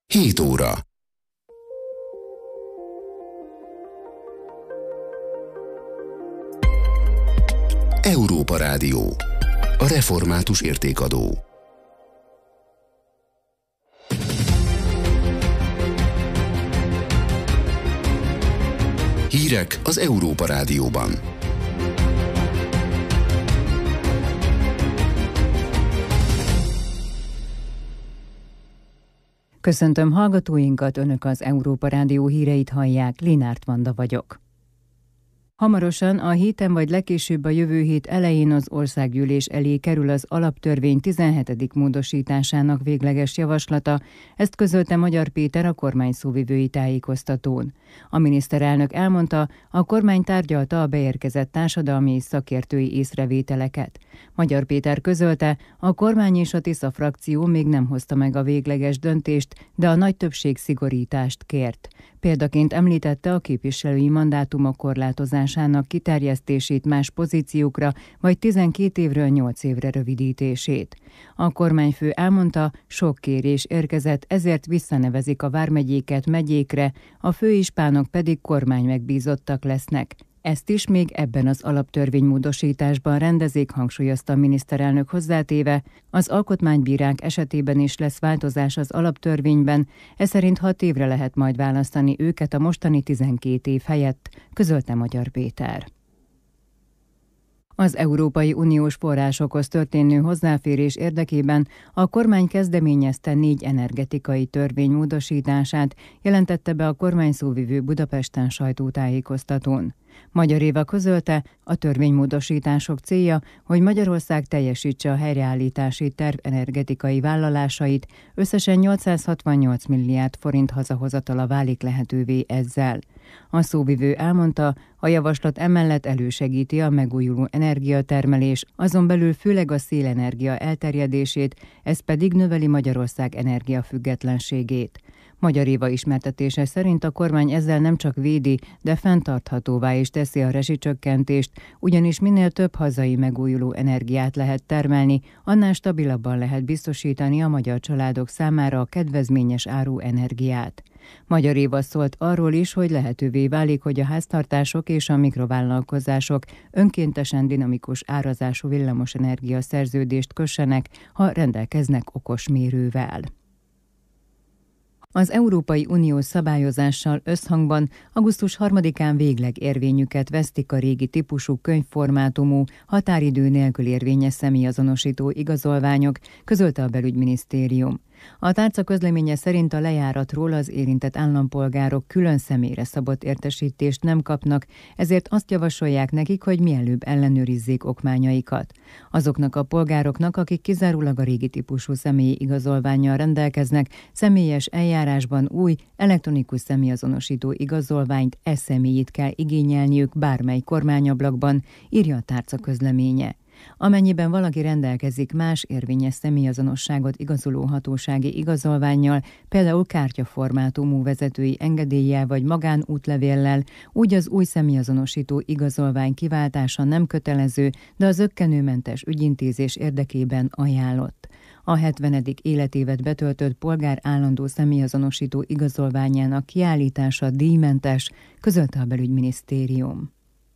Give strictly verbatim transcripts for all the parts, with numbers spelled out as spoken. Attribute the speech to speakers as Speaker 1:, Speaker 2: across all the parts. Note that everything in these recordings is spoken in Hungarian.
Speaker 1: hét óra. Európa Rádió. A református értékadó. Hírek az Európa Rádióban.
Speaker 2: Köszöntöm hallgatóinkat, Önök az Európa Rádió híreit hallják, Linárt Vanda vagyok. Hamarosan a héten vagy legkésőbb a jövő hét elején az országgyűlés elé kerül az alaptörvény tizenhetedik módosításának végleges javaslata, ezt közölte Magyar Péter a kormány szóvivői tájékoztatón. A miniszterelnök elmondta, a kormány tárgyalta a beérkezett társadalmi és szakértői észrevételeket. Magyar Péter közölte, a kormány és a Tisza frakció még nem hozta meg a végleges döntést, de a nagy többség szigorítást kért. Példaként említette a képviselői mandátumok korlátozásának kiterjesztését más pozíciókra, vagy tizenkét évről nyolc évre rövidítését. A kormányfő elmondta, sok kérés érkezett, ezért visszanevezik a vármegyéket megyékre, a főispánok pedig kormánymegbízottak lesznek. Ezt is még ebben az alaptörvénymódosításban rendezik, hangsúlyozta a miniszterelnök hozzátéve, az alkotmánybírák esetében is lesz változás az alaptörvényben, ez szerint hat évre lehet majd választani őket a mostani tizenkét év helyett, közölte Magyar Péter. Az Európai Uniós forrásokhoz történő hozzáférés érdekében a kormány kezdeményezte négy energetikai törvény módosítását, jelentette be a kormányszóvivő Budapesten sajtótájékoztatón. Magyar Éva közölte, a törvénymódosítások célja, hogy Magyarország teljesítse a helyreállítási terv energetikai vállalásait, összesen nyolcszázhatvannyolc milliárd forint hazahozatala válik lehetővé ezzel. A szóvivő elmondta, a javaslat emellett elősegíti a megújuló energiatermelés, azon belül főleg a szélenergia elterjedését, ez pedig növeli Magyarország energiafüggetlenségét. Magyar Éva ismertetése szerint a kormány ezzel nem csak védi, de fenntarthatóvá is teszi a rezsicsökkentést, ugyanis minél több hazai megújuló energiát lehet termelni, annál stabilabban lehet biztosítani a magyar családok számára a kedvezményes áru energiát. Magyar Éva szólt arról is, hogy lehetővé válik, hogy a háztartások és a mikrovállalkozások önkéntesen dinamikus árazású villamosenergia szerződést kössenek, ha rendelkeznek okos mérővel. Az Európai Unió szabályozással összhangban augusztus harmadikán végleg érvényüket vesztik a régi típusú könyvformátumú, határidő nélkül érvényes személyazonosító igazolványok, közölte a belügyminisztérium. A tárca közleménye szerint a lejáratról az érintett állampolgárok külön személyre szabott értesítést nem kapnak, ezért azt javasolják nekik, hogy mielőbb ellenőrizzék okmányaikat. Azoknak a polgároknak, akik kizárólag a régi típusú személyi igazolvánnyal rendelkeznek, személyes eljárásban új, elektronikus személyazonosító igazolványt, e-személyit kell igényelniük bármely kormányablakban, írja a tárca közleménye. Amennyiben valaki rendelkezik más érvényes személyazonosságot igazoló hatósági igazolvánnyal, például kártyaformátumú vezetői engedéllyel vagy magánútlevéllel, úgy az új személyazonosító igazolvány kiváltása nem kötelező, de az zökkenőmentes ügyintézés érdekében ajánlott. A hetvenedik életévet betöltött polgár állandó személyazonosító igazolványának kiállítása díjmentes, közölte a belügyminisztérium.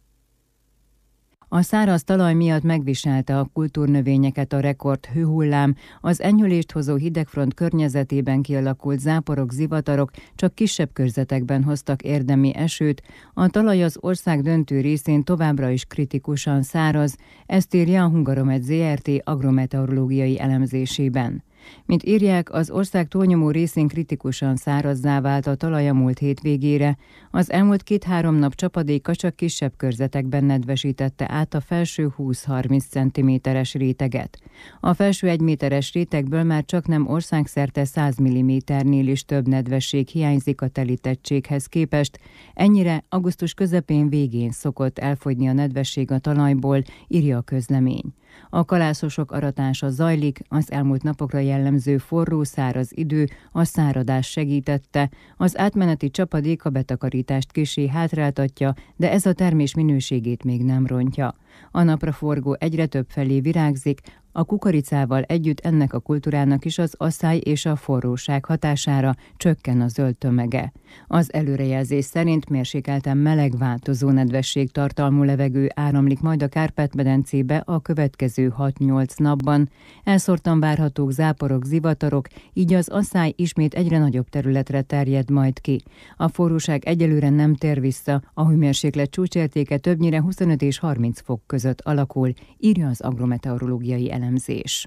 Speaker 2: A száraz talaj miatt megviselte a kultúrnövényeket a rekord hőhullám, az enyhülést hozó hidegfront környezetében kialakult záporok, zivatarok csak kisebb körzetekben hoztak érdemi esőt, a talaj az ország döntő részén továbbra is kritikusan száraz, ezt írja a Hungaromet zé er té agrometeorológiai elemzésében. Mint írják, az ország túlnyomó részén kritikusan szárazzá vált a talaj a múlt hétvégére, az elmúlt két-három nap csapadéka csak kisebb körzetekben nedvesítette át a felső húsz-harminc centiméteres réteget. A felső egy méteres rétegből már csak nem országszerte száz milliméternél is több nedvesség hiányzik a telítettséghez képest, ennyire augusztus közepén végén szokott elfogyni a nedvesség a talajból, írja a közlemény. A kalászosok aratása zajlik, az elmúlt napokra jellemző forró, száraz idő a száradás segítette, az átmeneti csapadék a betakarítást kissé hátráltatja, de ez a termés minőségét még nem rontja. A napraforgó egyre több felé virágzik, A kukoricával együtt ennek a kultúrának is az asszály és a forróság hatására csökken a zöld tömege. Az előrejelzés szerint mérsékelten meleg változó nedvesség tartalmú levegő áramlik majd a Kárpát-medencébe a következő hat-nyolc napban. Elszórtan várhatók záporok, zivatarok, így az asszály ismét egyre nagyobb területre terjed majd ki. A forróság egyelőre nem tér vissza, a hőmérséklet csúcsértéke többnyire huszonöt és harminc fok között alakul, írja az agrometeorológiai elemzés.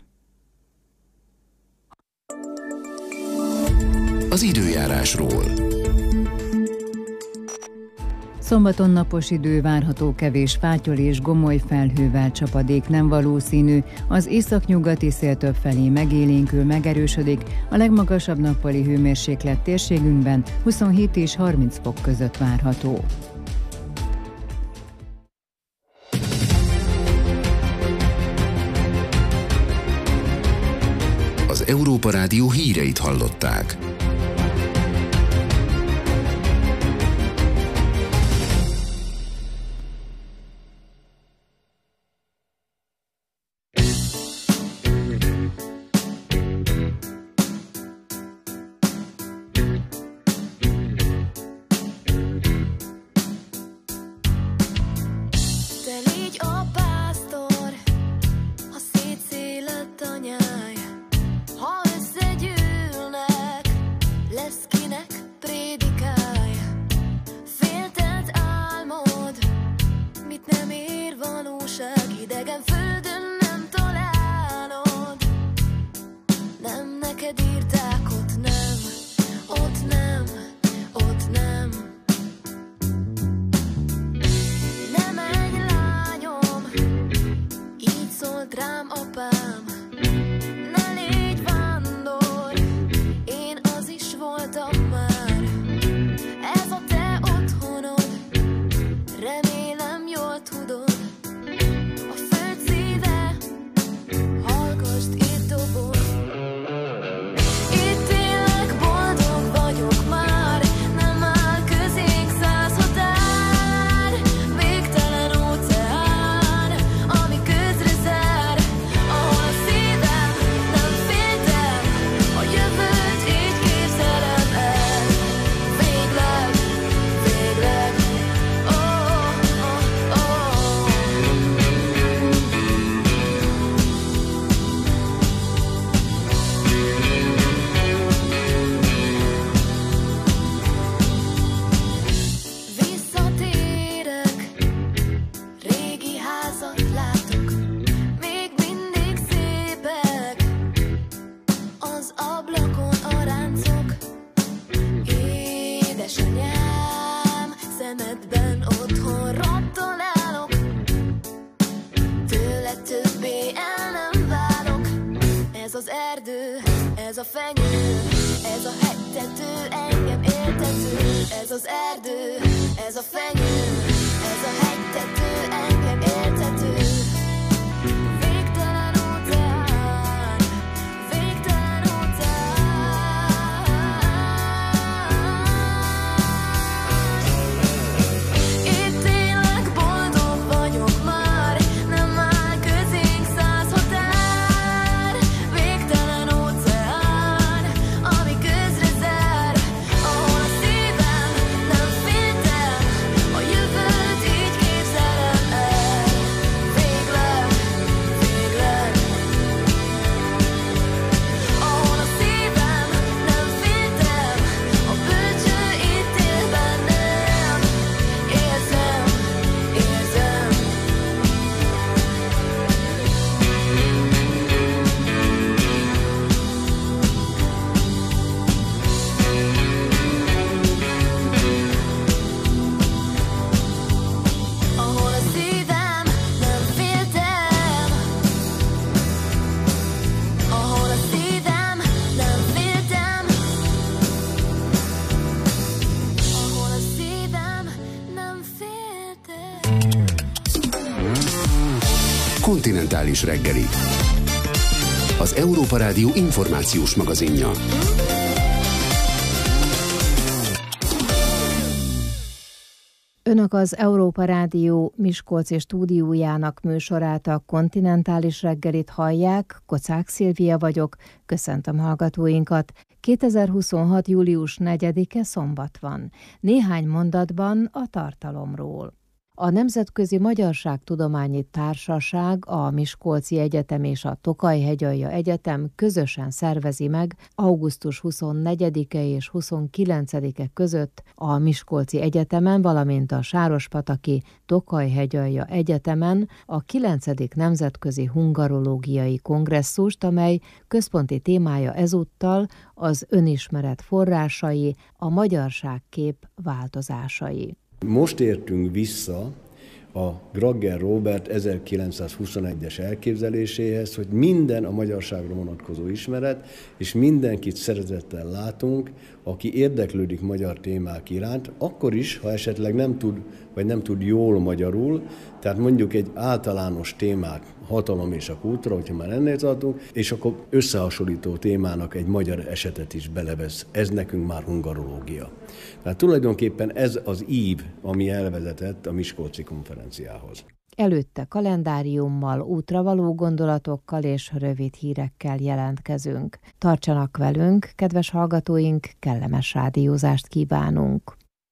Speaker 1: Az időjárásról.
Speaker 2: Szombaton napos idő várható, kevés fátyol és gomoly felhővel, csapadék nem valószínű, az északnyugati szél többfelé megélénkül, megerősödik, a legmagasabb nappali hőmérséklet térségünkben huszonhét és harminc fok között várható.
Speaker 1: Az Európa Rádió híreit hallották. Kontinentális reggeli. Az Európa Rádió információs magazinja.
Speaker 2: Ön a
Speaker 3: Önök az Európa Rádió Miskolci stúdiójának műsorát, a Kontinentális reggelit hallják, Kocák Szilvia vagyok, köszöntöm hallgatóinkat. kétezer-huszonhat. július negyedike szombat van. Néhány mondatban a tartalomról. A Nemzetközi Magyarságtudományi Társaság, a Miskolci Egyetem és a Tokaj-Hegyalja Egyetem közösen szervezi meg augusztus huszonnegyedike és huszonkilencedike között a Miskolci Egyetemen, valamint a Sárospataki Tokaj-Hegyalja Egyetemen a kilencedik Nemzetközi Hungarológiai Kongresszust, amely központi témája ezúttal az önismeret forrásai, a magyarságkép változásai.
Speaker 4: Most értünk vissza a Granger Róbert ezerkilencszázhuszonegyes elképzeléséhez, hogy minden a magyarságra vonatkozó ismeret, és mindenkit szeretettel látunk, aki érdeklődik magyar témák iránt, akkor is, ha esetleg nem tud, vagy nem tud jól magyarul, tehát mondjuk egy általános témák, hatalom és a kultúra, hogyha már ennél tartunk, és akkor összehasonlító témának egy magyar esetet is belevesz. Ez nekünk már hungarológia. Tehát tulajdonképpen ez az ív, ami elvezetett a Miskolci konferenciához.
Speaker 3: Előtte kalendáriummal, útravaló gondolatokkal és rövid hírekkel jelentkezünk. Tartsanak velünk, kedves hallgatóink, kellemes rádiózást kívánunk!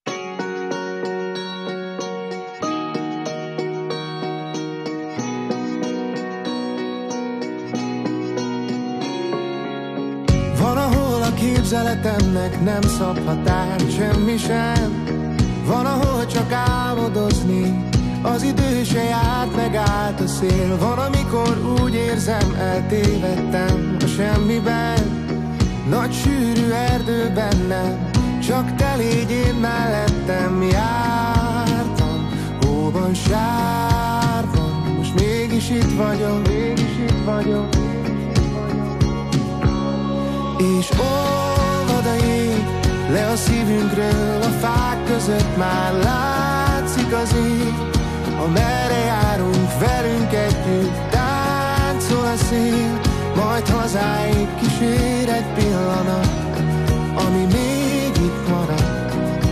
Speaker 5: Van, ahol a képzeletemnek nem szab határ semmi sem, van, ahol csak álmodozni az idő se járt, megállt a szél. Van, amikor úgy érzem, eltévedtem a semmiben, nagy sűrű erdő bennem, csak te légy én mellettem. Jártam hóban, sárban, most mégis itt vagyok, mégis itt vagyok. És olvad a jég le a szívünkről, a fák között már látszik az ég. Amerre járunk, velünk együtt táncol a szél, majd hazáig kísér egy pillanat, ami még itt marad.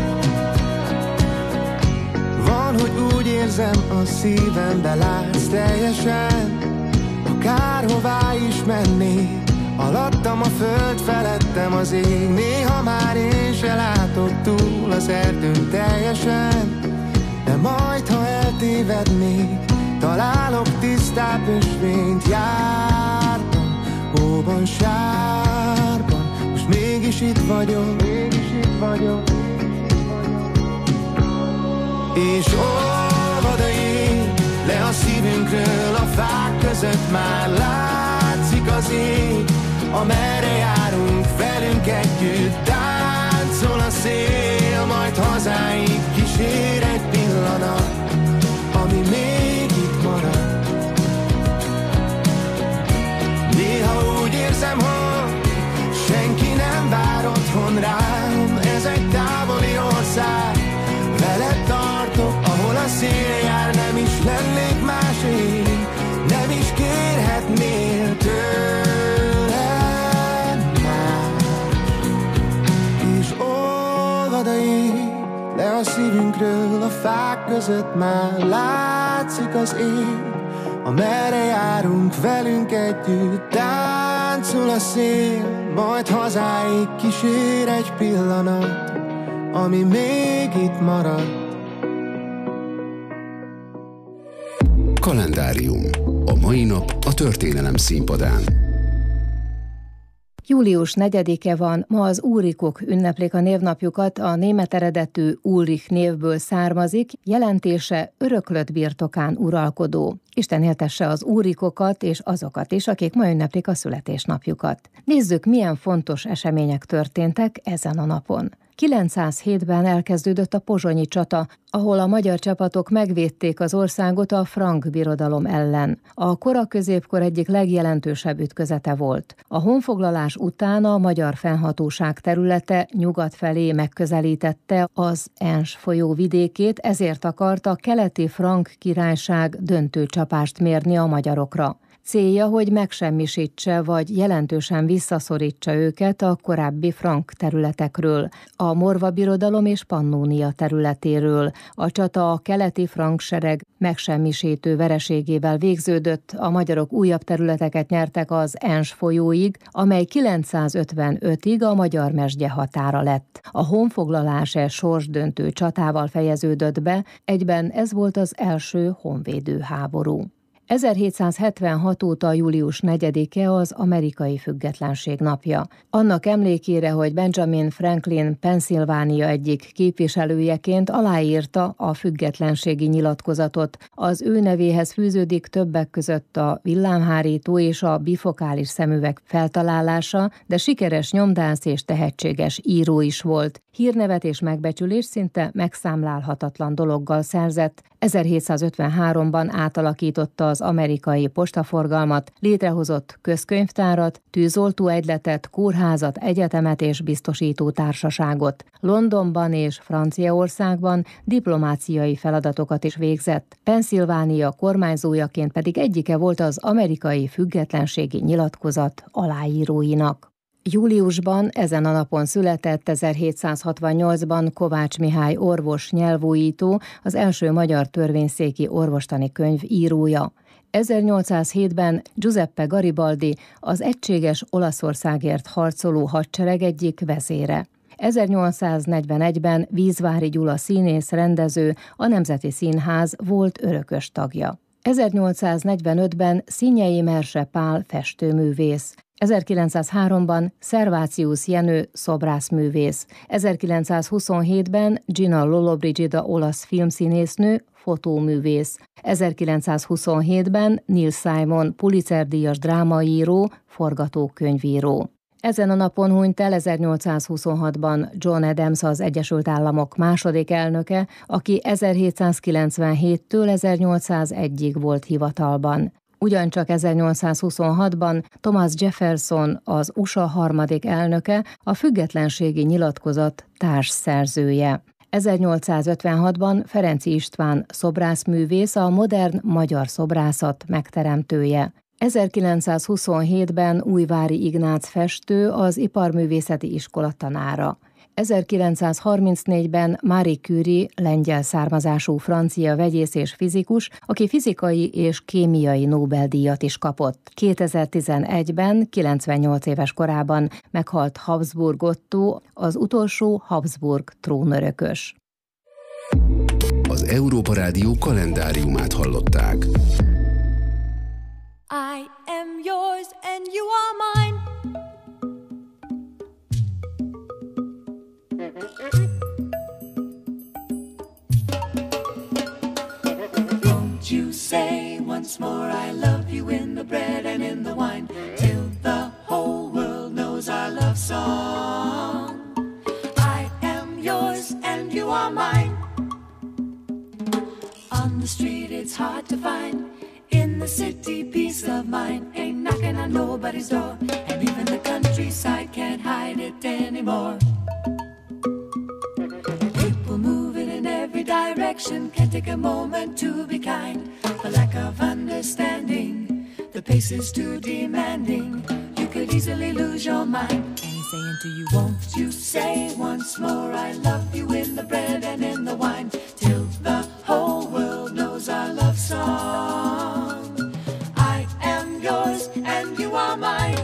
Speaker 5: Van, hogy úgy érzem a szívembe látsz teljesen, akárhová is mennék, alattam a föld, felettem az ég. Néha már én se látok túl az erdőn teljesen, de majd, ha eltévednék, találok tisztább ösvényt. Jártam hóban, sárban, most mégis itt vagyok, mégis itt vagyok. És olvad a jég le a szívünkről, a fák között már látszik az ég. Amerre járunk, velünk együtt táncol a szél, majd hazáig kísér egy pillanat, ami még itt marad. Néha úgy érzem, hogy senki nem vár otthon rám, ez egy távoli ország, veled tartok, ahol a szél jár, nem is lennék másé, nem is kérhetnél tőlem. Le a szívünkről, a fák között már látszik az ég. Amerre járunk, velünk együtt táncol a szél, majd hazáig kísér egy pillanat, ami még itt marad.
Speaker 1: Kalendárium. A mai nap a történelem színpadán.
Speaker 3: július negyedike van, ma az Ulrikok ünneplik a névnapjukat, a német eredetű Ulrich névből származik, jelentése öröklött birtokán uralkodó. Isten éltesse az Ulrikokat és azokat is, akik ma ünneplik a születésnapjukat. Nézzük, milyen fontos események történtek ezen a napon. kilencszázhétben elkezdődött a pozsonyi csata, ahol a magyar csapatok megvédték az országot a frank birodalom ellen. A kora középkor egyik legjelentősebb ütközete volt. A honfoglalás után a magyar fennhatóság területe nyugat felé megközelítette az Enns folyó vidékét, ezért akart a keleti frank királyság döntő csapást mérni a magyarokra. Célja, hogy megsemmisítse vagy jelentősen visszaszorítsa őket a korábbi frank területekről, a Morva Birodalom és Pannónia területéről. A csata a keleti frank sereg megsemmisítő vereségével végződött, a magyarok újabb területeket nyertek az Ens folyóig, amely kilencszázötvenötig a magyar mesdje határa lett. A honfoglalás e sorsdöntő csatával fejeződött be, egyben ez volt az első honvédő háború. ezerhétszázhetvenhat óta július negyedike az amerikai függetlenség napja. Annak emlékére, hogy Benjamin Franklin Pennsylvania egyik képviselőjeként aláírta a függetlenségi nyilatkozatot. Az ő nevéhez fűződik többek között a villámhárító és a bifokális szemüveg feltalálása, de sikeres nyomdász és tehetséges író is volt. Hírnevet és megbecsülés szinte megszámlálhatatlan dologgal szerzett. ezerhétszázötvenháromban átalakította az amerikai postaforgalmat, létrehozott közkönyvtárat, tűzoltóegyletet, kórházat, egyetemet és biztosító társaságot. Londonban és Franciaországban diplomáciai feladatokat is végzett. Pennsylvania kormányzójaként pedig egyike volt az amerikai függetlenségi nyilatkozat aláíróinak. Júliusban ezen a napon született ezerhétszázhatvannyolcban Kovács Mihály orvos nyelvújító, az első magyar törvényszéki orvostani könyv írója. ezernyolcszázhétben Giuseppe Garibaldi, az egységes Olaszországért harcoló hadsereg egyik vezére. ezernyolcszáznegyvenegyben Vízvári Gyula színész rendező, a Nemzeti Színház volt örökös tagja. ezernyolcszáznegyvenötben Szinyei Merse Pál festőművész. ezerkilencszázháromban Szervácius Jenő szobrászművész, ezerkilencszázhuszonhétben Gina Lollobrigida olasz filmszínésznő, fotóművész, ezerkilencszázhuszonhétben Neil Simon Pulitzer-díjas drámaíró, forgatókönyvíró. Ezen a napon hunyt el ezernyolcszázhuszonhatban John Adams, az Egyesült Államok második elnöke, aki ezerhétszázkilencvenhéttől ezernyolcszázegyig volt hivatalban. Ugyancsak ezernyolcszázhuszonhatban Thomas Jefferson, az u es á harmadik elnöke, a függetlenségi nyilatkozat társszerzője. ezernyolcszázötvenhatban Ferenczy István szobrászművész, a modern magyar szobrászat megteremtője. ezerkilencszázhuszonhétben Újvári Ignác festő, az Iparművészeti Iskola tanára. ezerkilencszázharmincnégyben Marie Curie, lengyel származású francia vegyész és fizikus, aki fizikai és kémiai Nobel-díjat is kapott. kétezer-tizenegyben, kilencvennyolc éves korában meghalt Habsburg Ottó, az utolsó Habsburg trónörökös.
Speaker 1: Az Európa Rádió kalendáriumát hallották.
Speaker 6: I am yours and you are mine. Won't you say once more I love you in the bread and in the wine, till the whole world knows our love song. I am yours and you are mine. On the street it's hard to find, in the city peace of mind ain't knocking on nobody's door, and even the countryside can't hide it anymore. People moving in every direction, can't take a moment to be kind. For lack of understanding, the pace is too demanding. You could easily lose your mind. And he's saying to you, won't you say once more I love you in the bread and in the wine, till the whole world knows our love song. I am yours and you are mine.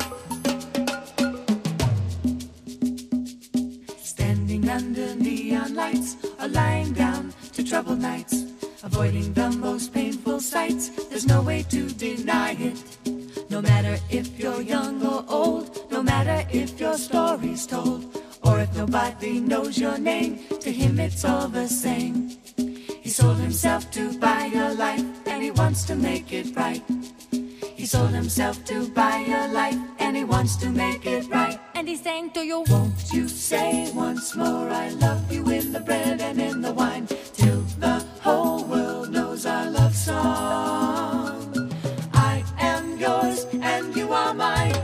Speaker 6: Standing under neon lights or lying down to troubled nights, avoiding the most painful sights, there's no way to deny it. No matter if you're young or old, no matter if your story's told, or if nobody knows your name, to him it's all the same. He sold himself to buy your life, and he wants to make it right. He sold himself to buy your life, and he wants to make it right. And he's saying to you, won't you say once more I love you in the bread and in the wine, till the whole world knows our love song. I am yours and you are mine.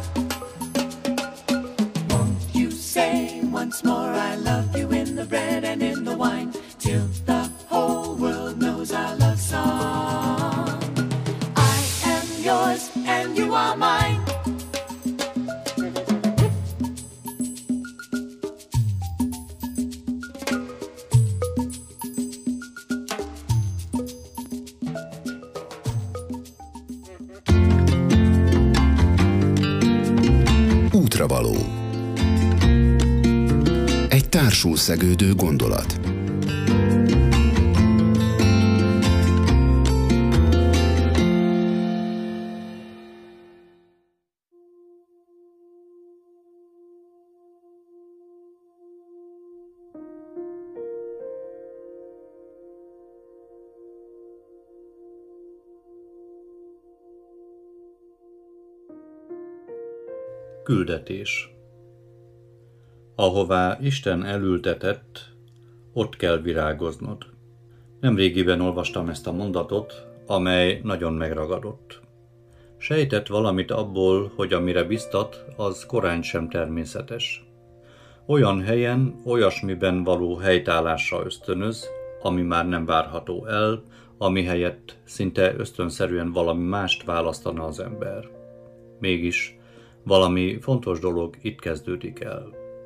Speaker 6: Won't you say once more I love you in the bread and in the wine, till the whole world knows our love song. I am yours and you are mine.
Speaker 1: Útravaló. Egy társul szegődő gondolat.
Speaker 7: Küldetés. Ahová Isten elültetett, ott kell virágoznod. Nemrégiben olvastam ezt a mondatot, amely nagyon megragadott. Sejtett valamit abból, hogy amire biztat, az korán sem természetes. Olyan helyen, olyasmiben való helytállásra ösztönöz, ami már nem várható el, ami helyett szinte ösztönszerűen valami mást választana az ember. Mégis valami fontos dolog itt kezdődik el.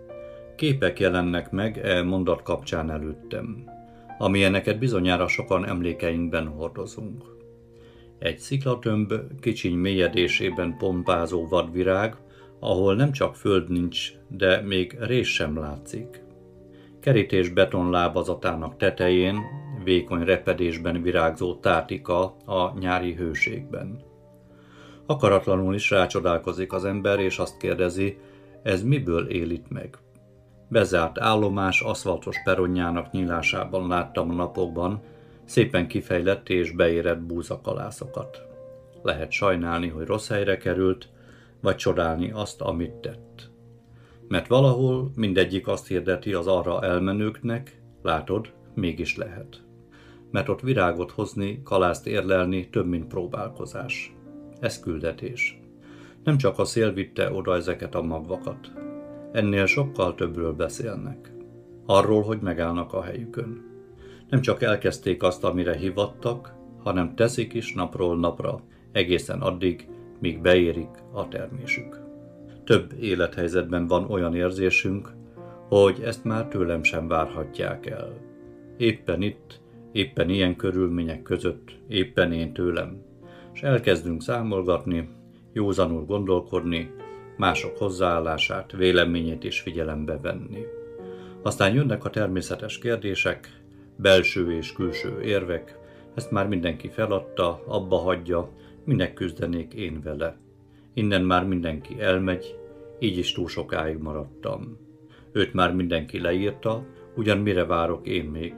Speaker 7: Képek jelennek meg e mondat kapcsán előttem, amilyeneket bizonyára sokan emlékeinkben hordozunk. Egy sziklatömb kicsiny mélyedésében pompázó vadvirág, ahol nem csak föld nincs, de még rés sem látszik. Kerítés beton lábazatának tetején, vékony repedésben virágzó tártika a nyári hőségben. Akaratlanul is rácsodálkozik az ember, és azt kérdezi, ez miből él itt meg? Bezárt állomás aszfaltos peronjának nyílásában láttam a napokban szépen kifejlett és beérett búzakalászokat. Lehet sajnálni, hogy rossz helyre került, vagy csodálni azt, amit tett. Mert valahol mindegyik azt hirdeti az arra elmenőknek, látod, mégis lehet. Mert ott virágot hozni, kalászt érlelni több, mint próbálkozás. Ez küldetés. Nem csak a szél vitte oda ezeket a magvakat. Ennél sokkal többről beszélnek. Arról, hogy megállnak a helyükön. Nem csak elkezdték azt, amire hivattak, hanem teszik is napról napra, egészen addig, míg beérik a termésük. Több élethelyzetben van olyan érzésünk, hogy ezt már tőlem sem várhatják el. Éppen itt, éppen ilyen körülmények között, éppen én tőlem. És elkezdünk számolgatni, józanul gondolkodni, mások hozzáállását, véleményét is figyelembe venni. Aztán jönnek a természetes kérdések, belső és külső érvek, ezt már mindenki feladta, abba hagyja, minek küzdenék én vele. Innen már mindenki elmegy, így is túl sokáig maradtam. Őt már mindenki leírta, ugyan mire várok én még.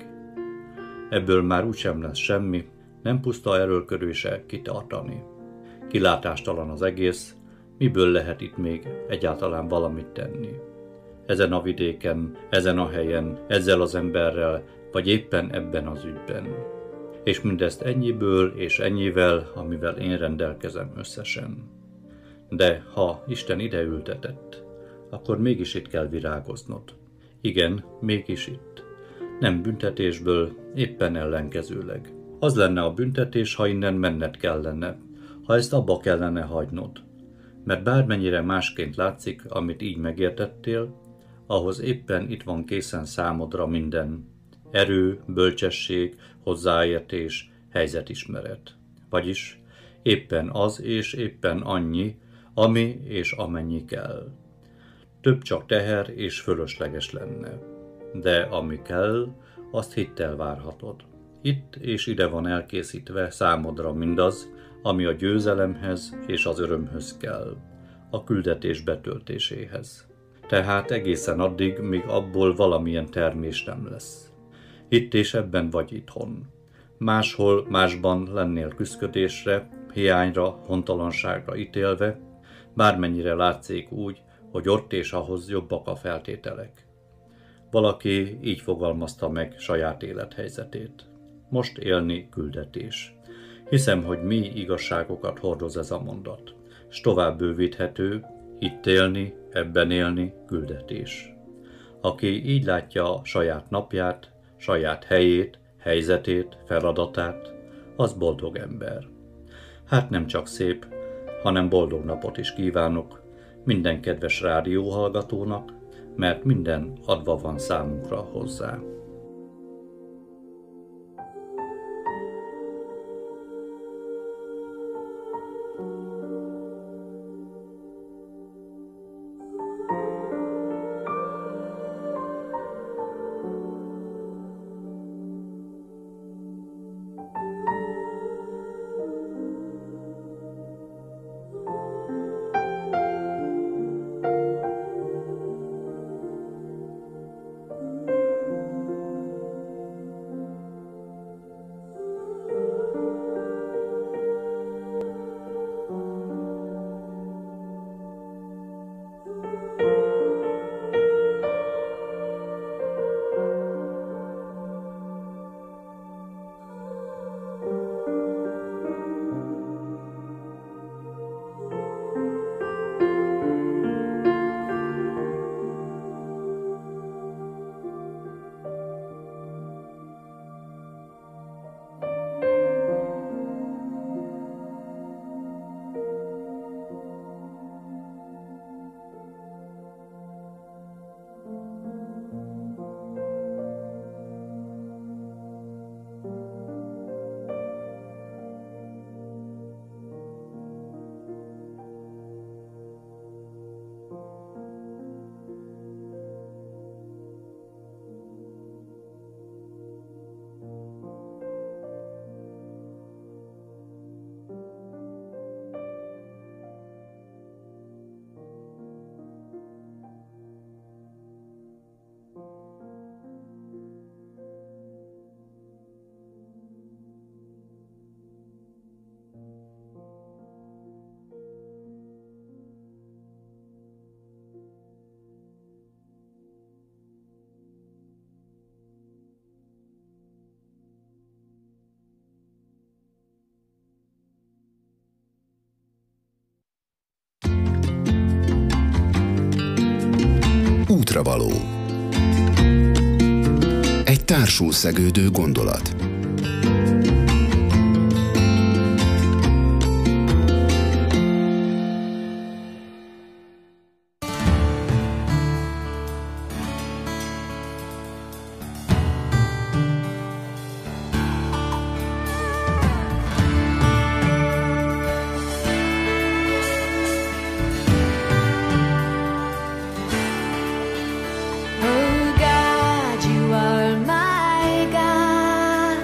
Speaker 7: Ebből már úgysem lesz semmi, nem puszta erőlködése kitartani. Kilátástalan az egész, miből lehet itt még egyáltalán valamit tenni. Ezen a vidéken, ezen a helyen, ezzel az emberrel, vagy éppen ebben az ügyben. És mindezt ennyiből és ennyivel, amivel én rendelkezem összesen. De ha Isten ide ültetett, akkor mégis itt kell virágoznod. Igen, mégis itt. Nem büntetésből, éppen ellenkezőleg. Az lenne a büntetés, ha innen menned kellene, ha ezt abba kellene hagynod. Mert bármennyire másként látszik, amit így megértettél, ahhoz éppen itt van készen számodra minden. Erő, bölcsesség, hozzáértés, helyzetismeret. Vagyis éppen az és éppen annyi, ami és amennyi kell. Több csak teher és fölösleges lenne. De ami kell, azt hittel várhatod. Itt és ide van elkészítve számodra mindaz, ami a győzelemhez és az örömhöz kell, a küldetés betöltéséhez. Tehát egészen addig, míg abból valamilyen termés nem lesz. Itt és ebben vagy itthon. Máshol, másban lennél küszködésre, hiányra, hontalanságra ítélve, bármennyire látszik úgy, hogy ott és ahhoz jobbak a feltételek. Valaki így fogalmazta meg saját élethelyzetét. Most élni küldetés. Hiszem, hogy mély igazságokat hordoz ez a mondat, s tovább bővíthető, itt élni, ebben élni küldetés. Aki így látja a saját napját, saját helyét, helyzetét, feladatát, az boldog ember. Hát nem csak szép, hanem boldog napot is kívánok minden kedves rádióhallgatónak, mert minden adva van számunkra hozzá.
Speaker 1: Útravaló. Egy társul szegődő gondolat.
Speaker 8: Oh God, you are my God.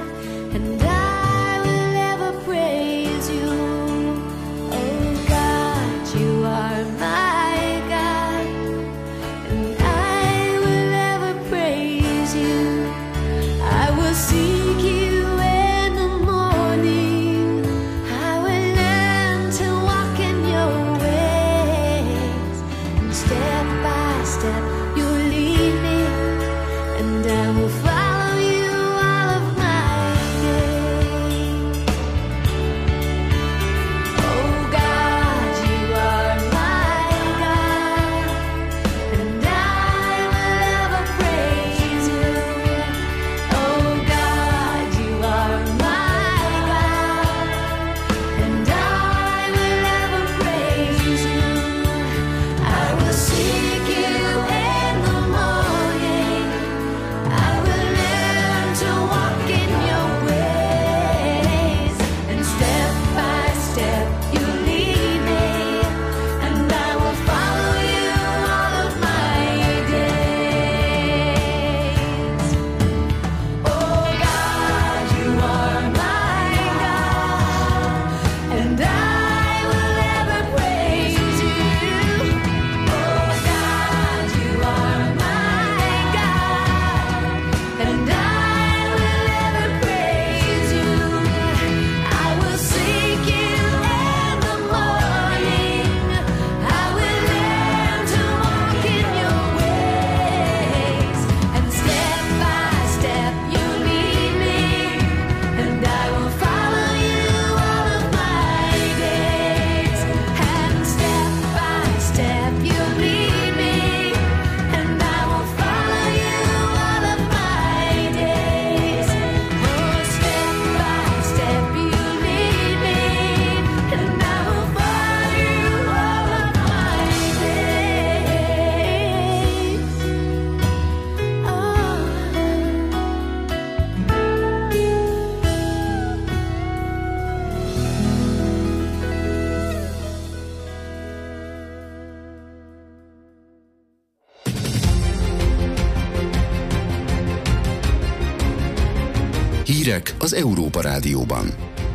Speaker 1: Hírek az Európa Rádióban.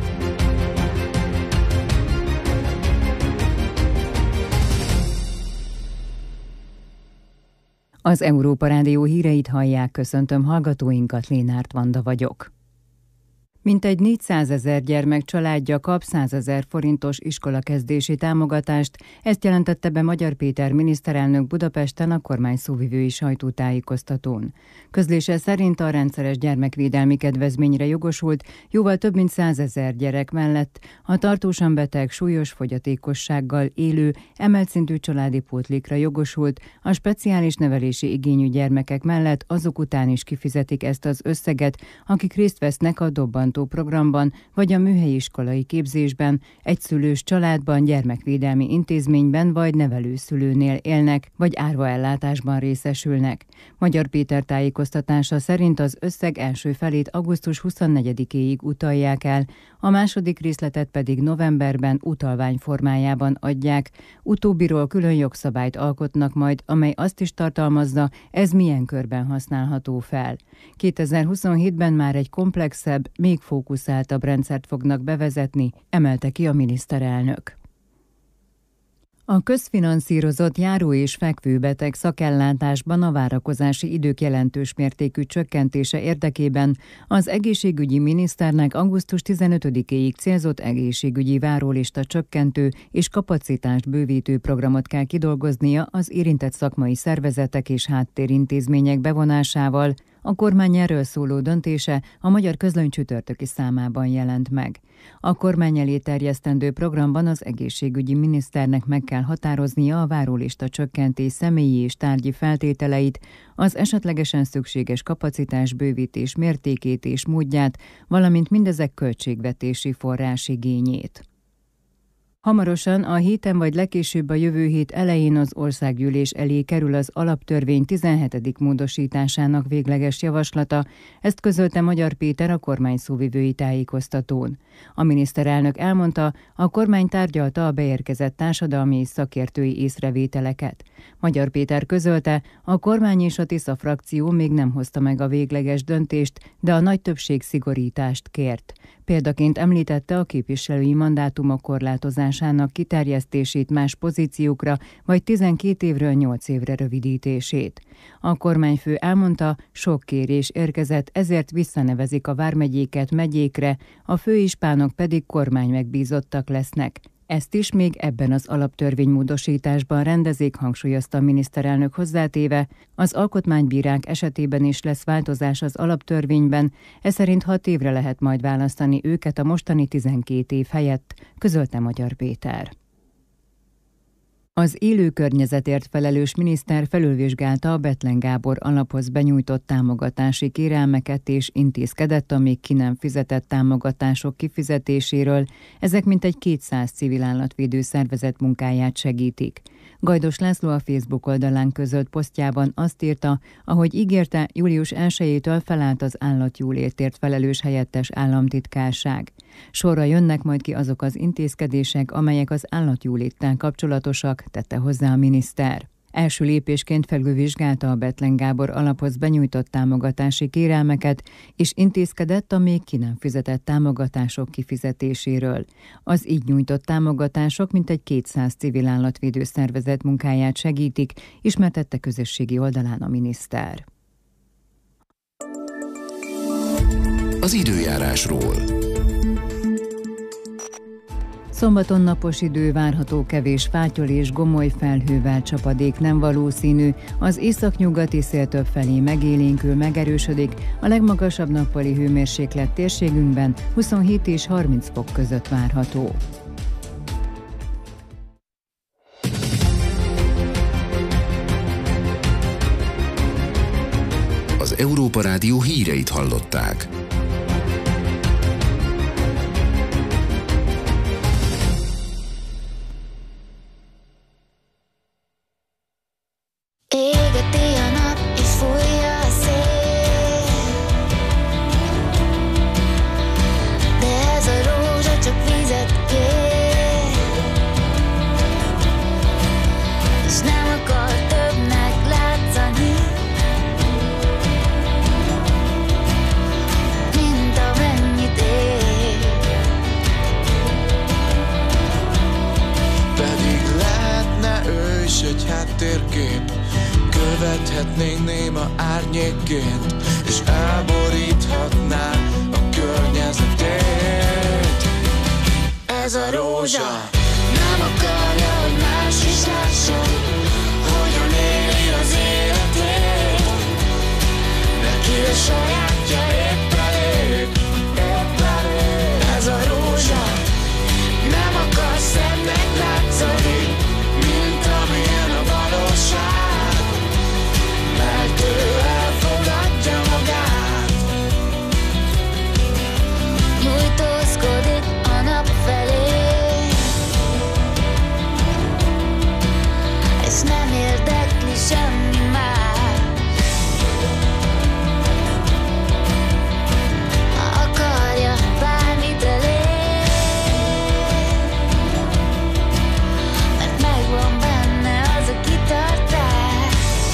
Speaker 2: Az Európa Rádió híreit hallják, köszöntöm hallgatóinkat, Lénárt Vanda vagyok. Mintegy négyszázezer gyermek családja kap százezer forintos iskolakezdési támogatást, ezt jelentette be Magyar Péter miniszterelnök Budapesten a kormány szóvivői sajtótájékoztatón. Közlése szerint a rendszeres gyermekvédelmi kedvezményre jogosult jóval több mint százezer gyerek mellett a tartósan beteg, súlyos fogyatékossággal élő, emelt szintű családi pótlékra jogosult, a speciális nevelési igényű gyermekek mellett azok után is kifizetik ezt az összeget, akik részt vesznek a Dobbantó programban vagy a műhelyi iskolai képzésben, egyszülős családban, gyermekvédelmi intézményben vagy nevelőszülőnél élnek, vagy árvaellátásban részesülnek. Magyar Péter tájékoztatása szerint az összeg első felét augusztus huszonnegyedikéig utalják el, a második részletet pedig novemberben utalvány formájában adják. Utóbbiról külön jogszabályt alkotnak majd, amely azt is tartalmazza, ez milyen körben használható fel. kétezer-huszonhétben már egy komplexebb, még fókuszáltabb rendszert fognak bevezetni, emelte ki a miniszterelnök. A közfinanszírozott járó- és fekvőbeteg szakellátásban a várakozási idők jelentős mértékű csökkentése érdekében az egészségügyi miniszternek augusztus tizenötödikéig célzott egészségügyi várólista csökkentő és kapacitást bővítő programot kell kidolgoznia az érintett szakmai szervezetek és háttérintézmények bevonásával. A kormány erről szóló döntése a Magyar Közlöny csütörtöki számában jelent meg. A kormány elé terjesztendő programban az egészségügyi miniszternek meg kell határoznia a várólista csökkentés személyi és tárgyi feltételeit, az esetlegesen szükséges kapacitás bővítés mértékét és módját, valamint mindezek költségvetési forrásigényét. Hamarosan a héten vagy legkésőbb a jövő hét elején az országgyűlés elé kerül az alaptörvény tizenhetedik módosításának végleges javaslata, ezt közölte Magyar Péter a kormány szóvivői tájékoztatón. A miniszterelnök elmondta, a kormány tárgyalta a beérkezett társadalmi és szakértői észrevételeket. Magyar Péter közölte, a kormány és a Tisza frakció még nem hozta meg a végleges döntést, de a nagy többség szigorítást kért. Példaként említette a képviselői mandátumok korlátozásának kiterjesztését más pozíciókra, vagy tizenkét évről nyolc évre rövidítését. A kormányfő elmondta, sok kérés érkezett, ezért visszanevezik a vármegyéket megyékre, a főispánok pedig kormánymegbízottak lesznek. Ezt is még ebben az alaptörvénymódosításban rendezik, hangsúlyozta a miniszterelnök hozzátéve, az alkotmánybírák esetében is lesz változás az alaptörvényben, ez szerint hat évre lehet majd választani őket a mostani tizenkét év helyett, közölte Magyar Péter. Az élő környezetért felelős miniszter felülvizsgálta a Bethlen Gábor alaphoz benyújtott támogatási kérelmeket és intézkedett a még ki nem fizetett támogatások kifizetéséről, ezek mintegy kétszáz civil állatvédő szervezet munkáját segítik. Gajdos László a Facebook oldalán közölt posztjában azt írta, ahogy ígérte, július elsejétől felállt az állatjólétért felelős helyettes államtitkárság. Sorra jönnek majd ki azok az intézkedések, amelyek az állatjóléttel kapcsolatosak, tette hozzá a miniszter. Első lépésként felülvizsgálta a Bethlen Gábor alaphoz benyújtott támogatási kérelmeket, és intézkedett a még ki nem fizetett támogatások kifizetéséről. Az így nyújtott támogatások mintegy kétszáz civil állatvédő szervezet munkáját segítik, ismertette közösségi oldalán a miniszter.
Speaker 1: Az időjárásról.
Speaker 2: Szombaton napos idő várható, kevés fátyol és gomoly felhővel, csapadék nem valószínű, az északnyugati szél többfelé megélénkül, megerősödik, a legmagasabb nappali hőmérséklet térségünkben huszonhét és harminc fok között várható.
Speaker 1: Az Európa Rádió híreit hallották.
Speaker 8: Égeti a nap és fújja a szél, de ez a rózsa csak vizet kér, és nem akar többnek látszani.
Speaker 5: térkép, követhetnénk néma árnyékként, és elboríthatná a környezetét. Ez a rózsa nem akarja, hogy más is lássa, hogyan éli az életét. Neki a sajátja épp elég, épp elég. Ez a rózsa nem akar szemnek látszani, mint amilyen a valóság, mert ő elfogadja magát.
Speaker 8: Nyújtózkodik a nap felé, és nem érdekli semmi más. Ha akarja, bármit elér, mert megvan benne az a kitartás.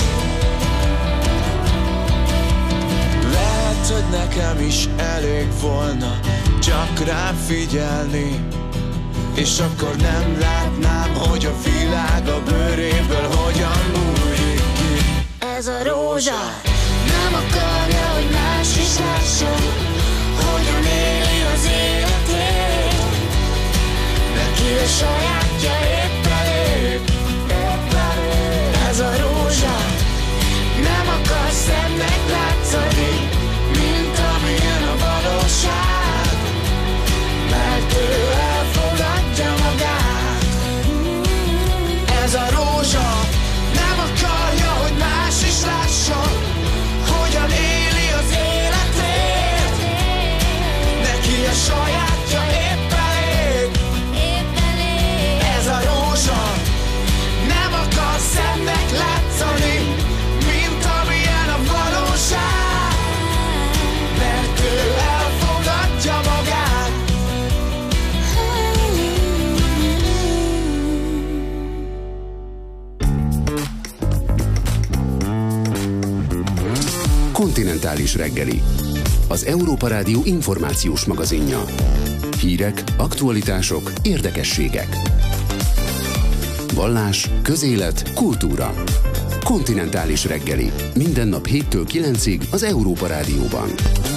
Speaker 5: Lehet, hogy nekem is elég volna csak rá figyelni, és akkor nem látnám, hogy a világ a bőréből hogyan múlik ki.
Speaker 8: Ez a rózsa nem akarja, hogy más is lássa, hogyan éli az életét. Neki a sajátja épp elég, épp elég. Ez a rózsa nem akar szemnek látszani, mint amilyen a valóság, mert ő elfogadja magát.
Speaker 5: Ez a rózsa nem akarja, hogy más is lássa, hogyan éli az életét. Neki a sajátja épp elég,
Speaker 8: Épp elég.
Speaker 5: ez a rózsa nem akar szemnek látszani, mint amilyen a valóság, mert ő elfogadja magát.
Speaker 1: Kontinentális reggeli. Az Európa Rádió információs magazinja. Hírek, aktualitások, érdekességek. Vallás, közélet, kultúra. Kontinentális reggeli. Minden nap héttől kilencig az Európa Rádióban.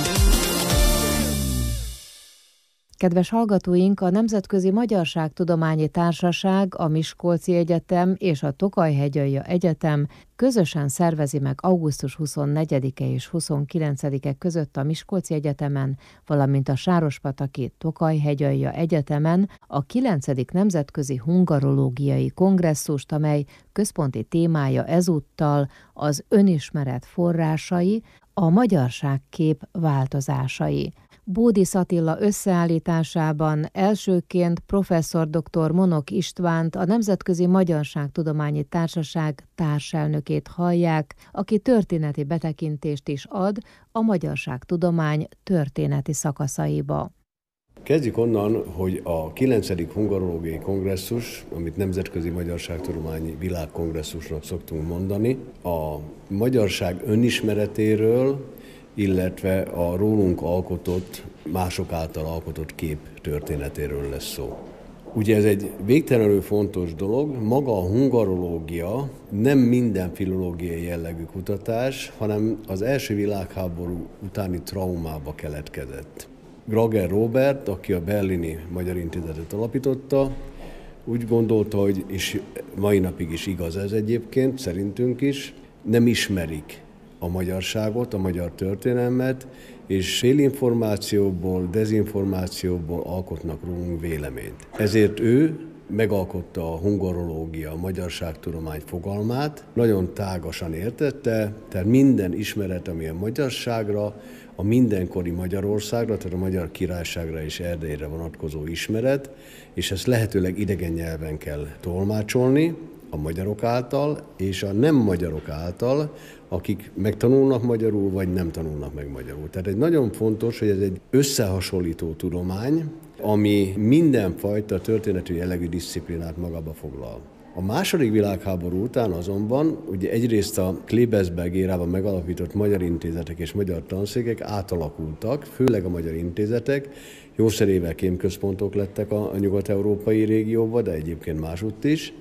Speaker 3: Kedves hallgatóink, a Nemzetközi Magyarságtudományi Társaság, a Miskolci Egyetem és a Tokaj-Hegyalja Egyetem közösen szervezi meg augusztus huszonnegyedike és huszonkilencedike között a Miskolci Egyetemen, valamint a Sárospataki Tokaj-Hegyalja Egyetemen a kilencedik Nemzetközi Hungarológiai Kongresszust, amely központi témája ezúttal az önismeret forrásai, a magyarságkép változásai. Bódis Attila összeállításában elsőként professzor dr. Monok Istvánt, a Nemzetközi Magyarságtudományi Társaság társelnökét hallják, aki történeti betekintést is ad a magyarságtudomány történeti szakaszaiba.
Speaker 4: Kezdjük onnan, hogy a kilencedik Hungarológiai Kongresszus, amit Nemzetközi Magyarságtudományi Világkongresszusnak szoktunk mondani, a magyarság önismeretéről, illetve a rólunk alkotott, mások által alkotott kép történetéről lesz szó. Ugye ez egy végtelenül fontos dolog, maga a hungarológia nem minden filológiai jellegű kutatás, hanem az első világháború utáni traumába keletkezett. Grager Róbert, aki a Berlini Magyar Intézetet alapította, úgy gondolta, hogy és mai napig is igaz ez egyébként, szerintünk is, nem ismerik a magyarságot, a magyar történelmet, és félinformációból, dezinformációból alkotnak rólunk véleményt. Ezért ő megalkotta a hungarológia, a magyarságtudomány fogalmát, nagyon tágasan értette, tehát minden ismeret, ami a magyarságra, a mindenkori Magyarországra, tehát a Magyar Királyságra és Erdélyre vonatkozó ismeret, és ezt lehetőleg idegen nyelven kell tolmácsolni a magyarok által, és a nem magyarok által, akik megtanulnak magyarul, vagy nem tanulnak meg magyarul. Tehát egy nagyon fontos, hogy ez egy összehasonlító tudomány, ami mindenfajta történeti jellegű disziplinát magába foglal. A második világháború után azonban ugye egyrészt a Klebersberg érában megalapított magyar intézetek és magyar tanszékek átalakultak, főleg a magyar intézetek, jószerével kémközpontok lettek a, a nyugat-európai régióban, de egyébként másutt is.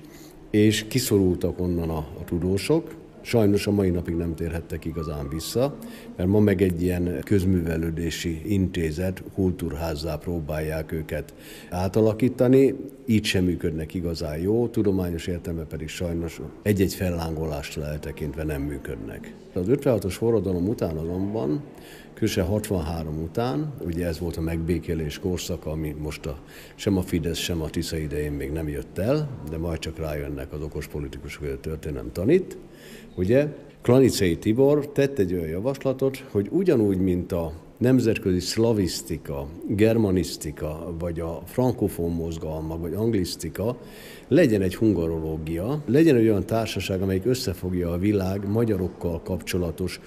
Speaker 4: és kiszorultak onnan a, a tudósok. Sajnos a mai napig nem térhettek igazán vissza, mert ma meg egy ilyen közművelődési intézet, kultúrházzá próbálják őket átalakítani, így sem működnek igazán jó, tudományos értelme pedig sajnos egy-egy fellángolástól eltekintve nem működnek. Az ötvenhatos forradalom után azonban, különösen hatvanhárom után, ugye ez volt a megbékélés korszaka, ami most a, sem a Fidesz, sem a Tisza idején még nem jött el, de majd csak rájönnek az okos politikusok, hogy a történelem tanít. Ugye Klanicei Tibor tett egy olyan javaslatot, hogy ugyanúgy, mint a nemzetközi szlavisztika, germanisztika, vagy a frankofón mozgalmak, vagy anglisztika, legyen egy hungarológia, legyen egy olyan társaság, amelyik összefogja a világ magyarokkal kapcsolatos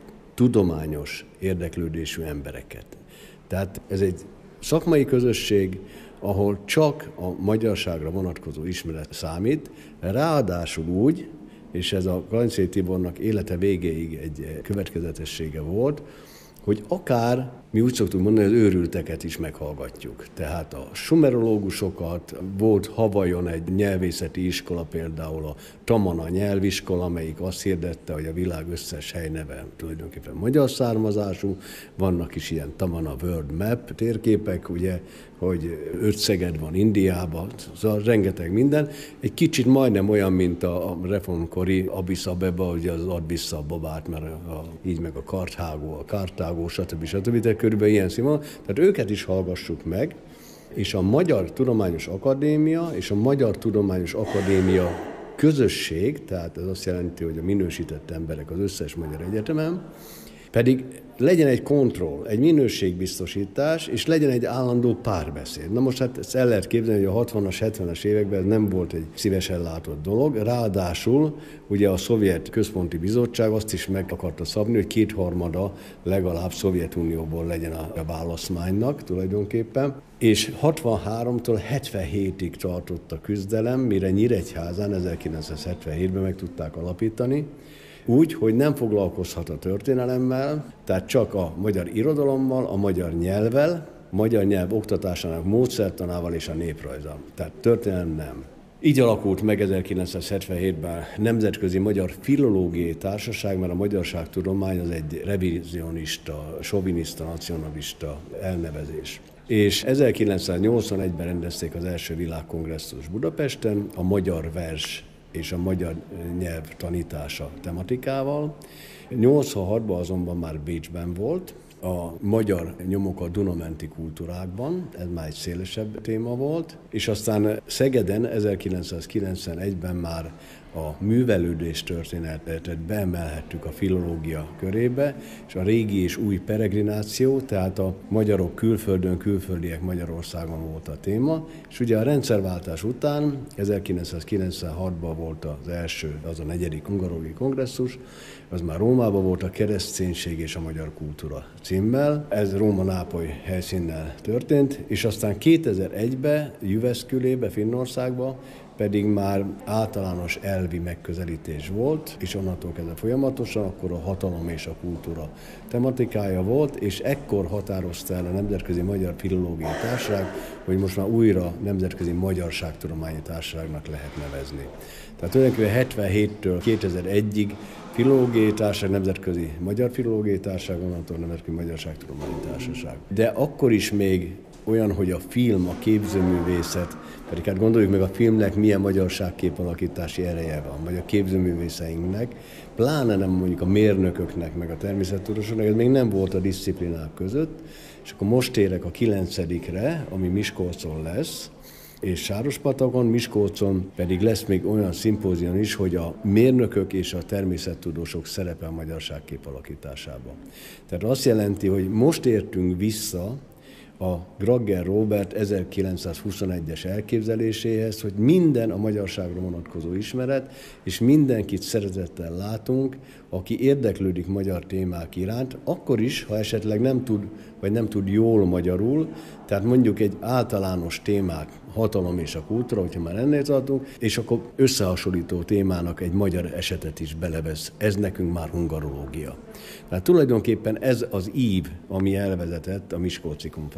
Speaker 4: tudományos érdeklődésű embereket. Tehát ez egy szakmai közösség, ahol csak a magyarságra vonatkozó ismeret számít, ráadásul úgy, és ez a Klanicei Tibornak élete végéig egy következetessége volt, hogy akár, mi úgy szoktuk mondani, az őrülteket is meghallgatjuk. Tehát a sumerológusokat, volt Havajon egy nyelvészeti iskola, például a Tamana nyelviskola, amelyik azt hirdette, hogy a világ összes helyneve tulajdonképpen magyar származású, vannak is ilyen Tamana World Map térképek, ugye, hogy öt Szeged van Indiában, szóval rengeteg minden. Egy kicsit majdnem olyan, mint a reformkori Addis Abeba, ugye az Addis Abebát, mert a, így meg a Karthágó, a Kartágó, stb. stb. De körülbelül ilyen színvonal. Tehát őket is hallgassuk meg, és a Magyar Tudományos Akadémia és a Magyar Tudományos Akadémia közösség, tehát ez azt jelenti, hogy a minősített emberek az összes magyar egyetemen, pedig legyen egy kontroll, egy minőségbiztosítás, és legyen egy állandó párbeszéd. Na most hát ezt el lehet képzelni, hogy a hatvanas, hetvenes években ez nem volt egy szívesen látott dolog. Ráadásul ugye a Szovjet Központi Bizottság azt is meg akarta szabni, hogy kétharmada legalább Szovjetunióból legyen a választmánynak tulajdonképpen. És hatvanháromtól hetvenhétig tartott a küzdelem, mire Nyíregyházán ezerkilencszázhetvenhétben meg tudták alapítani. Úgy, hogy nem foglalkozhat a történelemmel, tehát csak a magyar irodalommal, a magyar nyelvvel, a magyar nyelv oktatásának módszertanával és a néprajzzal. Tehát történelem nem. Így alakult meg ezerkilencszázhetvenhétben Nemzetközi Magyar Filológiai Társaság, mert a magyarságtudomány az egy revizionista, soviniszta, nacionalista elnevezés. És ezerkilencszáznyolcvanegyben rendezték az első világkongresszus Budapesten, a magyar vers és a magyar nyelv tanítása tematikával. nyolcvanhatban azonban már Bécsben volt, a magyar nyomok a Duna-menti kultúrákban, ez már egy szélesebb téma volt, és aztán Szegeden ezerkilencszázkilencvenegyben már a művelődés történetet beemelhettük a filológia körébe, és a régi és új peregrináció, tehát a magyarok külföldön, külföldiek Magyarországon volt a téma, és ugye a rendszerváltás után ezerkilencszázkilencvenhatban volt az első, az a negyedik hungarológiai kongresszus, az már Rómában volt, a Kereszténység és a magyar kultúra címmel. Ez Róma-Nápoly helyszínnel történt, és aztán kétezer-egyben Jyväskyläbe, Finnországban pedig már általános elvi megközelítés volt, és onnantól kezdve folyamatosan, akkor a hatalom és a kultúra tematikája volt, és ekkor határozta el a Nemzetközi Magyar Filológiai Társaság, hogy most már újra Nemzetközi Magyarságtudományi Társaságnak lehet nevezni. Tehát tulajdonképpen hetvenhéttől kétezer-egyig Filológiai Társaság, Nemzetközi Magyar Filológiai Társaság, onnantól Nemzetközi Magyarságtudományi Társaság. De akkor is még olyan, hogy a film, a képzőművészet, pedig hát gondoljuk meg a filmnek milyen magyarságképalakítási ereje van, vagy a képzőművészeinknek, pláne nem mondjuk a mérnököknek, meg a természettudósoknak, ez még nem volt a disziplinák között, és akkor most térek a kilencedikre, ami Miskolcon lesz, és Sárospatakon, Miskolcon pedig lesz még olyan szimpózium is, hogy a mérnökök és a természettudósok szerepe a magyarságkép alakításában. Tehát azt jelenti, hogy most értünk vissza a Granger Róbert ezerkilencszázhuszonegyes elképzeléséhez, hogy minden a magyarságra vonatkozó ismeret, és mindenkit szeretettel látunk, aki érdeklődik magyar témák iránt, akkor is, ha esetleg nem tud, vagy nem tud jól magyarul, tehát mondjuk egy általános témát, hatalom és a kultúra, hogyha már ennél tartunk, és akkor összehasonlító témának egy magyar esetet is belevesz. Ez nekünk már hungarológia. Tehát tulajdonképpen ez az ív, ami elvezetett a miskolci konferenciára.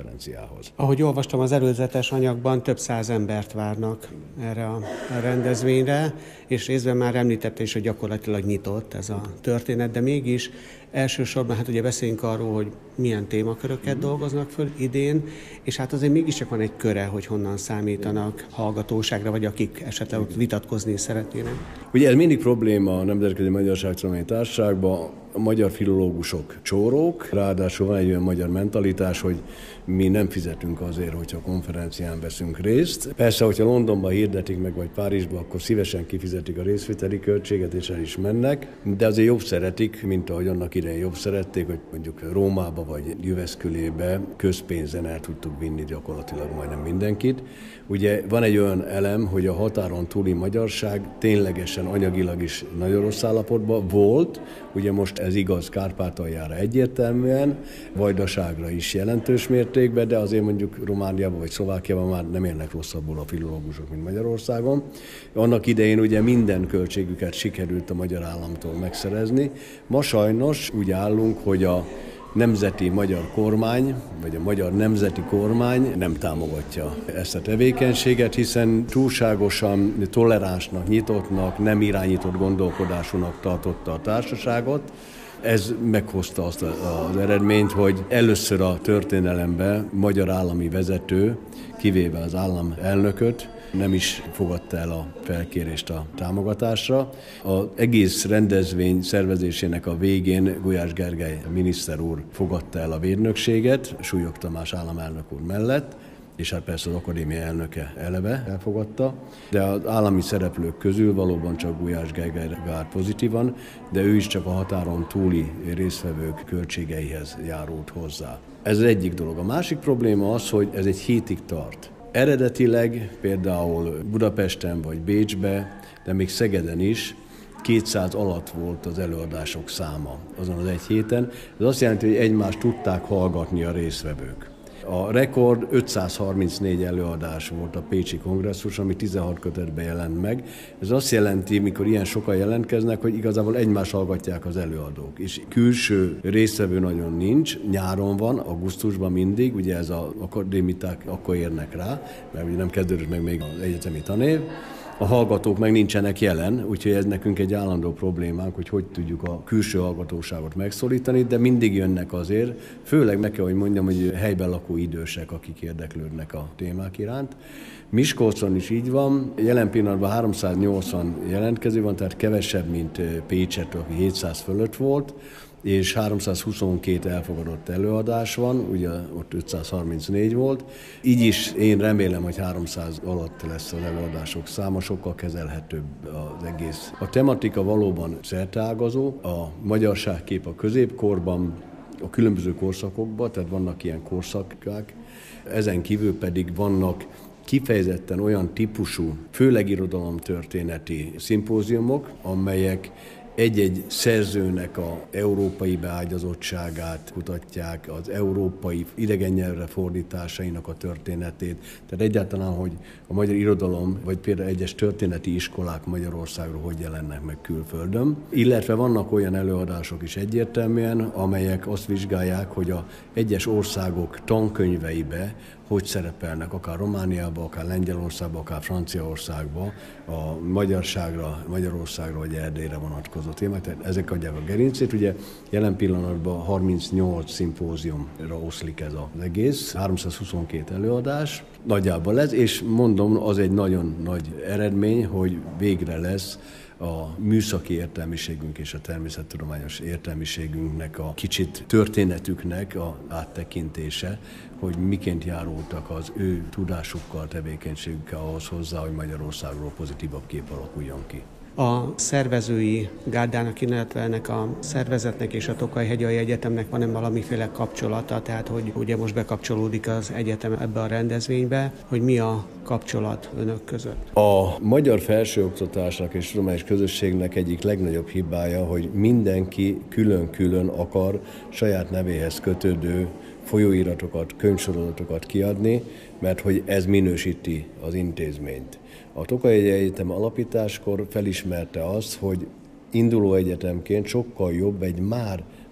Speaker 4: konferenciához.
Speaker 9: Ahogy olvastam az előzetes anyagban, több száz embert várnak erre a rendezvényre, és részben már említette is, hogy gyakorlatilag nyitott ez a történet, de mégis elsősorban hát ugye beszéljünk arról, hogy milyen témaköröket dolgoznak föl idén, és hát azért mégiscsak van egy köre, hogy honnan számítanak hallgatóságra, vagy akik esetleg ott vitatkozni szeretnének.
Speaker 4: Ugye ez mindig probléma a Nemzetközi Magyarságtudományi Társaságban, a magyar filológusok csórók, ráadásul van egy olyan magyar mentalitás, hogy mi nem fizetünk azért, hogyha konferencián veszünk részt. Persze, hogyha Londonban hirdetik meg, vagy Párizsban, akkor szívesen kifizetik a részvételi költséget, és el is mennek, de azért jobb szeretik, mint ahogy annak idején jobb szerették, hogy mondjuk Rómába vagy Jüveszkülébe közpénzen el tudtuk vinni gyakorlatilag majdnem mindenkit. Ugye van egy olyan elem, hogy a határon túli magyarság ténylegesen anyagilag is nagyon rossz állapotban volt, ugye most ez igaz Kárpátaljára egyértelműen, Vajdaságra is jelentős mértékben, de azért mondjuk Romániában vagy Szlovákiában már nem élnek rosszabbul a filológusok, mint Magyarországon. Annak idején ugye minden költségüket sikerült a magyar államtól megszerezni. Ma sajnos úgy állunk, hogy a nemzeti magyar kormány, vagy a magyar nemzeti kormány nem támogatja ezt a tevékenységet, hiszen túlságosan toleránsnak, nyitottnak, nem irányított gondolkodásúnak tartotta a társaságot. Ez meghozta azt az eredményt, hogy először a történelemben magyar állami vezető, kivéve az államelnököt, nem is fogadta el a felkérést a támogatásra. Az egész rendezvény szervezésének a végén Gulyás Gergely miniszter úr fogadta el a védnökséget, Súlyog Tamás államelnök úr mellett, és hát persze az akadémia elnöke eleve elfogadta, de az állami szereplők közül valóban csak Gulyás Gergely várt pozitívan, de ő is csak a határon túli résztvevők költségeihez járult hozzá. Ez az egyik dolog. A másik probléma az, hogy ez egy hétig tart. Eredetileg például Budapesten vagy Bécsbe, de még Szegeden is kétszáz alatt volt az előadások száma azon az egy héten. Ez azt jelenti, hogy egymást tudták hallgatni a résztvevők. A rekord ötszázharmincnégy előadás volt a Pécsi kongresszus, ami tizenhat kötetben jelent meg. Ez azt jelenti, mikor ilyen sokan jelentkeznek, hogy igazából egymást hallgatják az előadók. És külső résztvevő nagyon nincs, nyáron van, augusztusban mindig, ugye ez az akadémiták akkor érnek rá, mert ugye nem kezdődött meg még az egyetemi tanév. A hallgatók meg nincsenek jelen, úgyhogy ez nekünk egy állandó problémánk, hogy hogy tudjuk a külső hallgatóságot megszólítani, de mindig jönnek azért, főleg meg kell, hogy mondjam, hogy helyben lakó idősek, akik érdeklődnek a témák iránt. Miskolcon is így van, jelen pillanatban háromszáznyolcvan jelentkező van, tehát kevesebb, mint Pécset, aki hétszáz fölött volt, és háromszázhuszonkettő elfogadott előadás van, ugye ott ötszázharmincnégy volt. Így is én remélem, hogy háromszáz alatt lesz az előadások száma, sokkal kezelhetőbb az egész. A tematika valóban szerteágazó, a magyarságkép a középkorban, a különböző korszakokban, tehát vannak ilyen korszakák, ezen kívül pedig vannak kifejezetten olyan típusú, főleg irodalomtörténeti szimpóziumok, amelyek egy-egy szerzőnek a európai beágyazottságát kutatják, az európai idegen nyelvre fordításainak a történetét. Tehát egyáltalán, hogy a magyar irodalom, vagy például egyes történeti iskolák Magyarországról hogy jelennek meg külföldön. Illetve vannak olyan előadások is egyértelműen, amelyek azt vizsgálják, hogy a egyes országok tankönyveibe hogy szerepelnek, akár Romániában, akár Lengyelországban, akár Franciaországban a magyarságra, Magyarországra vagy Erdélyre vonatkozó témák. Tehát ezek adják a gerincét. Ugye jelen pillanatban harmincnyolc szimpóziumra oszlik ez az egész, háromszázhuszonkettő előadás. Nagyjából ez, és mondom, az egy nagyon nagy eredmény, hogy végre lesz a műszaki értelmiségünk és a természettudományos értelmiségünknek a kicsit történetüknek a áttekintése, hogy miként járultak az ő tudásukkal, tevékenységükkel ahhoz hozzá, hogy Magyarországról pozitívabb kép alakuljon ki.
Speaker 9: A szervezői gárdának, illetve ennek a szervezetnek és a Tokaj-hegyai Egyetemnek van-e valamiféle kapcsolata, tehát hogy ugye most bekapcsolódik az egyetem ebbe a rendezvénybe, hogy mi a kapcsolat önök között?
Speaker 4: A magyar felsőoktatásnak és tudományos közösségnek egyik legnagyobb hibája, hogy mindenki külön-külön akar saját nevéhez kötődő folyóiratokat, könyvsorozatokat kiadni, mert hogy ez minősíti az intézményt. A Tokaj-hegyi Egyetem alapításkor felismerte azt, hogy induló egyetemként sokkal jobb egy már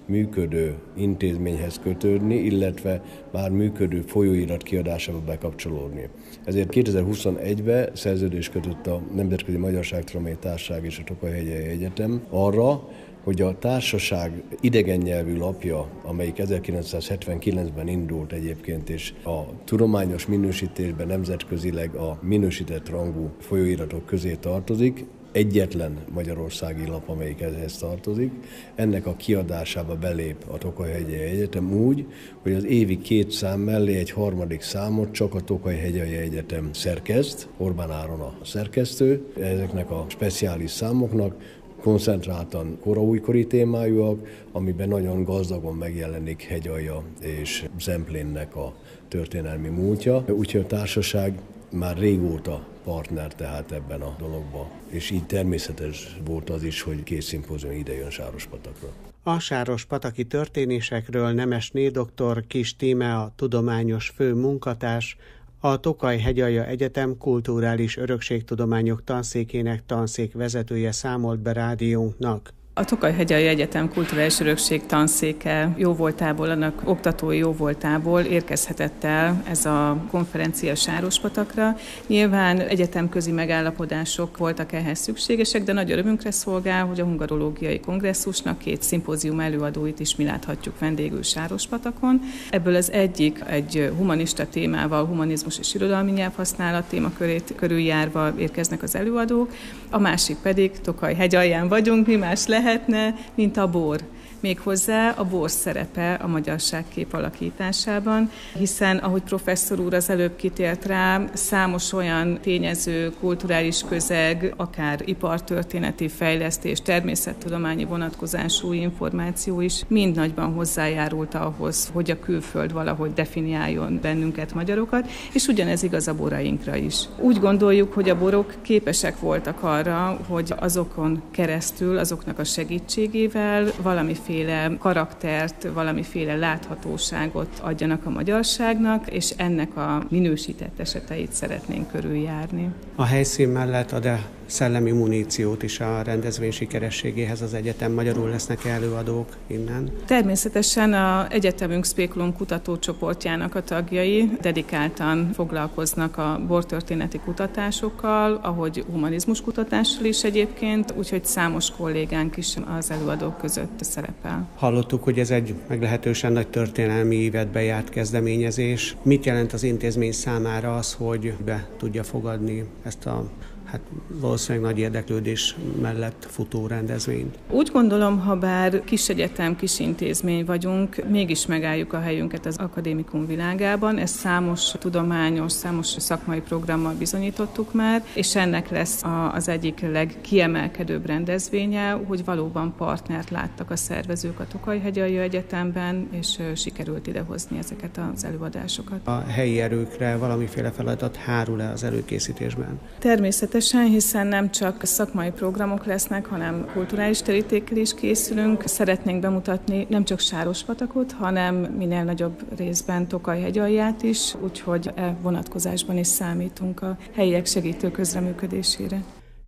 Speaker 4: működő intézményhez kötődni, illetve már működő folyóirat kiadásába bekapcsolódni. Ezért kétezer-huszonegyben szerződést kötött a Nemzetközi Magyarságtudományi Társaság és a Tokaj-hegyei Egyetem arra, hogy a társaság idegen nyelvű lapja, amelyik ezerkilencszázhetvenkilencben indult egyébként, és a tudományos minősítésben nemzetközileg a minősített rangú folyóiratok közé tartozik, egyetlen magyarországi lap, amelyik ehhez tartozik, ennek a kiadásába belép a Tokaj-hegyei Egyetem úgy, hogy az évi két szám mellé egy harmadik számot csak a Tokaj-hegyei Egyetem szerkeszt, Orbán Áron a szerkesztő, ezeknek a speciális számoknak koncentráltan koraújkori témájúak, amiben nagyon gazdagon megjelenik Hegyalja és Zemplénnek a történelmi múltja. Úgyhogy a társaság már régóta partner tehát ebben a dologban, és így természetes volt az is, hogy két szimpózium ide jön Sárospatakra.
Speaker 9: A sárospataki történésekről Nemesné doktor Kiss Tíme, a tudományos fő munkatárs, a Tokaj-hegyalja Egyetem kulturális örökségtudományok tanszékének tanszékvezetője számolt be rádiónknak.
Speaker 10: A Tokaj-hegyalja Egyetem kulturális örökség tanszéke jóvoltából, annak oktatói jóvoltából érkezhetett el ez a konferencia Sárospatakra. Nyilván egyetemközi megállapodások voltak ehhez szükségesek, de nagy örömünkre szolgál, hogy a hungarológiai kongresszusnak két szimpózium előadóit is mi láthatjuk vendégül Sárospatakon. Ebből az egyik egy humanista témával, humanizmus és irodalmi nyelvhasználat témakörét körüljárva érkeznek az előadók, a másik pedig Tokaj-hegyalján vagyunk, mi más lehet, lehetne, mint a bor. Méghozzá a bor szerepe a magyarságkép alakításában, hiszen, ahogy professzor úr az előbb kitért rá, számos olyan tényező, kulturális közeg, akár ipartörténeti fejlesztés, természettudományi vonatkozású információ is mind nagyban hozzájárult ahhoz, hogy a külföld valahogy definiáljon bennünket, magyarokat, és ugyanez igaz a borainkra is. Úgy gondoljuk, hogy a borok képesek voltak arra, hogy azokon keresztül, azoknak a segítségével valamiféle karaktert, valamiféle láthatóságot adjanak a magyarságnak, és ennek a minősített eseteit szeretnénk körüljárni.
Speaker 9: A helyszín mellett ad-e szellemi muníciót is a rendezvény sikerességéhez az egyetem? Magyarul lesznek előadók innen?
Speaker 10: Természetesen az egyetemünk Speculum kutatócsoportjának a tagjai dedikáltan foglalkoznak a bortörténeti kutatásokkal, ahogy humanizmus kutatással is egyébként, úgyhogy számos kollégánk is az előadók között szerepel.
Speaker 9: Hallottuk, hogy ez egy meglehetősen nagy történelmi ívetbe járt kezdeményezés. Mit jelent az intézmény számára az, hogy be tudja fogadni ezt a hát valószínűleg nagy érdeklődés mellett futó rendezvényt?
Speaker 10: Úgy gondolom, ha bár kis egyetem, kis intézmény vagyunk, mégis megálljuk a helyünket az akadémikum világában. Ezt számos tudományos, számos szakmai programmal bizonyítottuk már, és ennek lesz az egyik legkiemelkedőbb rendezvénye, hogy valóban partnert láttak a szervezők a Tokaj-hegyalja Egyetemben, és sikerült idehozni ezeket az előadásokat.
Speaker 9: A helyi erőkre valamiféle feladat hárul-e az előkészítésben?
Speaker 10: Természetesen, hiszen nem csak szakmai programok lesznek, hanem kulturális terítékkel is készülünk. Szeretnénk bemutatni nem csak Sárospatakot, hanem minél nagyobb részben Tokaj-hegyalját is, úgyhogy e vonatkozásban is számítunk a helyiek segítő közreműködésére.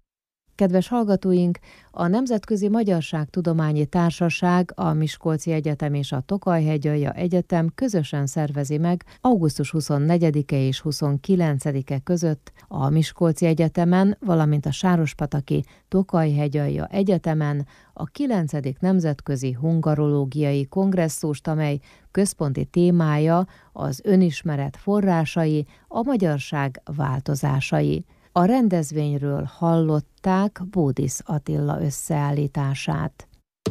Speaker 3: Kedves hallgatóink, a Nemzetközi Magyarságtudományi Társaság, a Miskolci Egyetem és a Tokaj-hegyalja Egyetem közösen szervezi meg augusztus huszonnegyedike és huszonkilencedike között a Miskolci Egyetemen, valamint a sárospataki Tokaj-hegyalja Egyetemen a kilencedik Nemzetközi Hungarológiai Kongresszust, amely központi témája az önismeret forrásai, a magyarság változásai. A rendezvényről hallották Bódisz Attila összeállítását.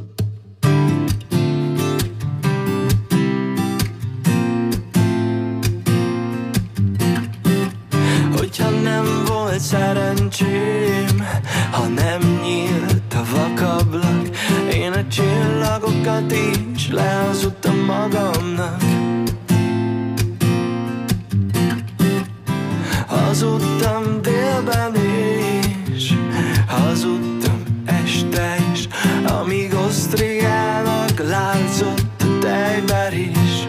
Speaker 11: Hogyha nem volt szerencsém, ha nem nyílt a vakablak, én a csillagokat is lehazudtam magamnak. Hazudtam délben is, hazudtam este is, amíg osztriának látszott a tejber is.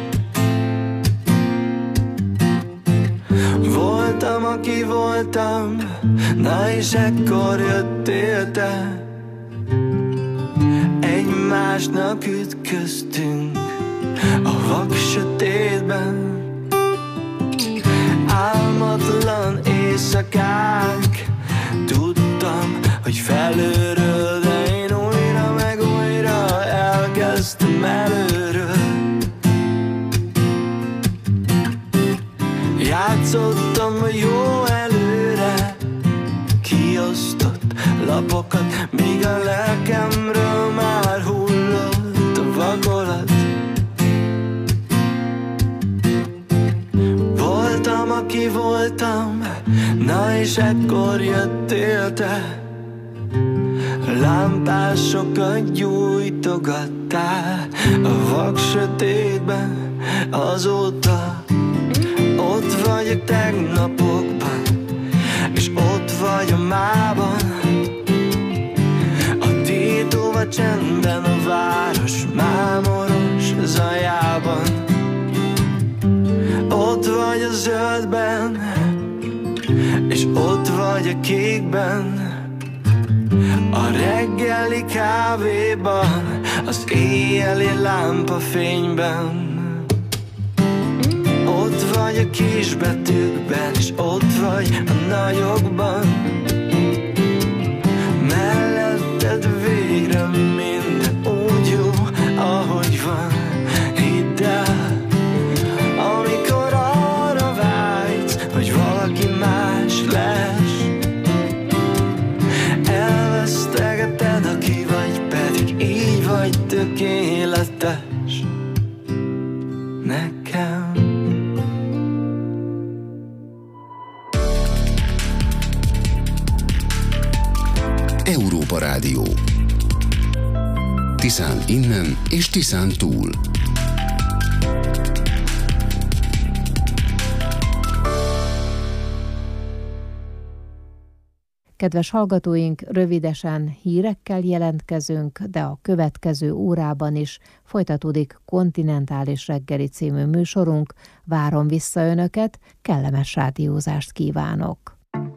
Speaker 11: Voltam, aki voltam, na és ekkor jöttél te. Egy egymásnak ütköztünk a vak sötétben. Álmatlan éjszakák, tudtam, hogy felőről, de én újra meg újra elkezdtem előről. Játszottam a jó előre kiosztott lapokat, míg a lelkemről már hullott a vakolat. Voltam, aki voltam, na és ekkor jöttél te. Lámpásokat gyújtogattál a vak sötétben. Azóta ott vagyok tegnapokban, és ott vagy a mában, a tétova csendben, a város mámoros zajában. Ott vagy a zöldben, és ott vagy a kékben, a reggeli kávéban, az éjjeli lámpafényben. Ott vagy a kisbetűkben, és ott vagy a nagyokban. Melletted végre minden úgy jó, ahogy van. Hidd el, amikor arra vágysz, hogy valaki más lesz, elvesztegeted, aki vagy, pedig így vagy tökéletes nekem.
Speaker 1: Európa Rádió. Tiszán innen és Tiszán túl.
Speaker 3: Kedves hallgatóink, rövidesen hírekkel jelentkezünk, de a következő órában is folytatódik Kontinentális reggeli című műsorunk. Várom vissza Önöket, kellemes rádiózást kívánok!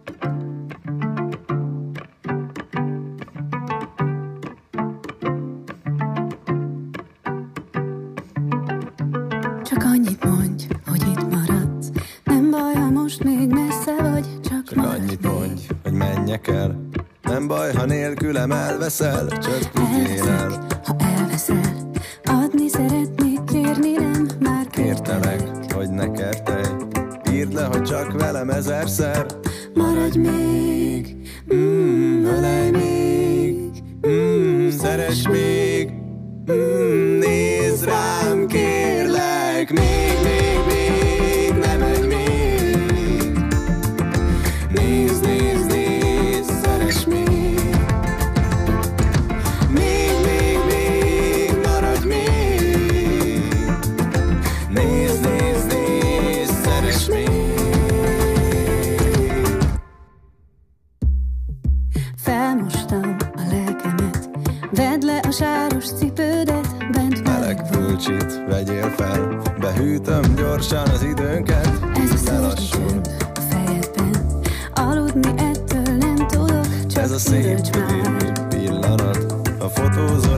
Speaker 12: Csak annyit mondj, hogy itt maradsz. Nem baj, ha most még messze vagy, csak, csak
Speaker 13: annyit mondj, hogy menjek el. Nem baj, ha nélkülem elveszel, csak tudjél el.
Speaker 12: Ha elveszel, adni szeretnék, kérni nem, már
Speaker 13: kértelek, hogy ne kertelj. Írd le, hogy csak velem ezerszer.
Speaker 12: Maradj még,
Speaker 13: mm, ölelj még, mm, szeress még, mm, nézd rám, kérlek, még, még, még, ne menj még. Nézd, nézd, nézd, szeress még. Még, még, még, maradj még. Nézd, nézd, nézd, szeress még.
Speaker 12: Felmostam a lelkemet, vedd le a sáros cipődet, bent
Speaker 13: meleg pulcsit vegyél fel, behűtöm gyorsan az időnket.
Speaker 12: Ez a szörnyű csönd a fejedben, aludni ettől nem tudok, csak
Speaker 13: ez a szép idő pillanat, a fotózó